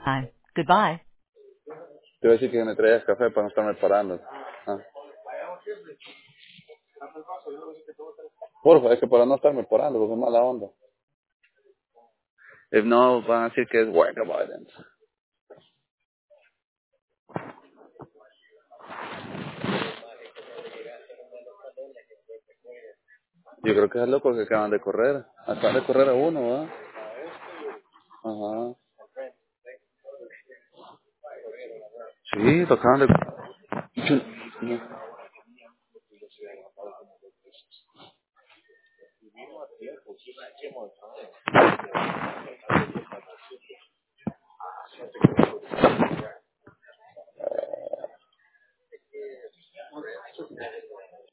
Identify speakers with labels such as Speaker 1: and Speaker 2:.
Speaker 1: Hi. Goodbye.
Speaker 2: Te voy a decir que me traigas café para no estarme parando. Ah. Porfa, es que para no estarme parando, porque es mala onda. If no, van a decir que es work avoidance. Yo creo que es loco que acaban de correr. Acaban de correr a uno, ¿verdad? Ajá. Sí, lo acaban de...